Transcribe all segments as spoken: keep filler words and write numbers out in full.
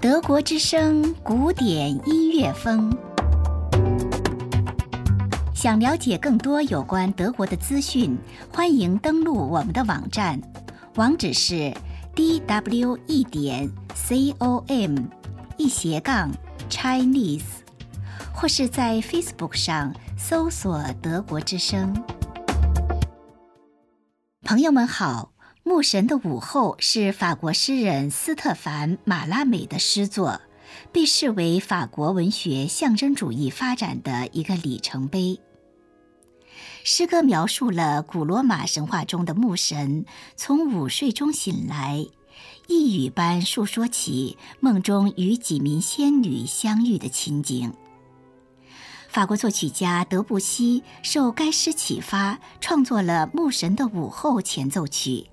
德国之声古典音乐风。想了解更多有关德国的资讯，欢迎登录我们的网站，网址是 d w e 点 com 一斜杠 Chinese， 或是在 Facebook 上搜索德国之声。朋友们好，牧神的午后是法国诗人斯特凡·马拉美的诗作，被视为法国文学象征主义发展的一个里程碑。诗歌描述了古罗马神话中的牧神从午睡中醒来，一语般述说起梦中与几名仙女相遇的情景。法国作曲家德布西受该诗启发，创作了《牧神的午后》前奏曲。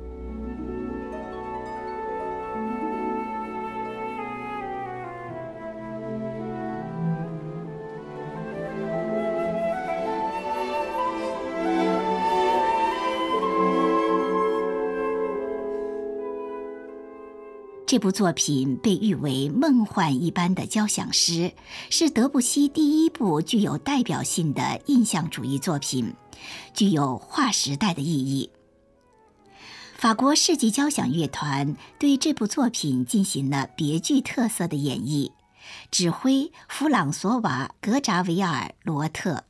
这部作品被誉为梦幻一般的交响诗，是德布西第一部具有代表性的印象主义作品，具有划时代的意义。法国世纪交响乐团对这部作品进行了别具特色的演绎，指挥弗朗索瓦·格扎维尔·罗特。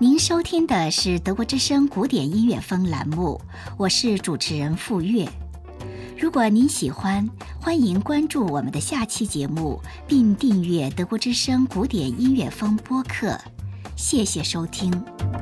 您收听的是德国之声古典音乐风栏目，我是主持人傅月。如果您喜欢，欢迎关注我们的下期节目，并订阅德国之声古典音乐风播客。谢谢收听。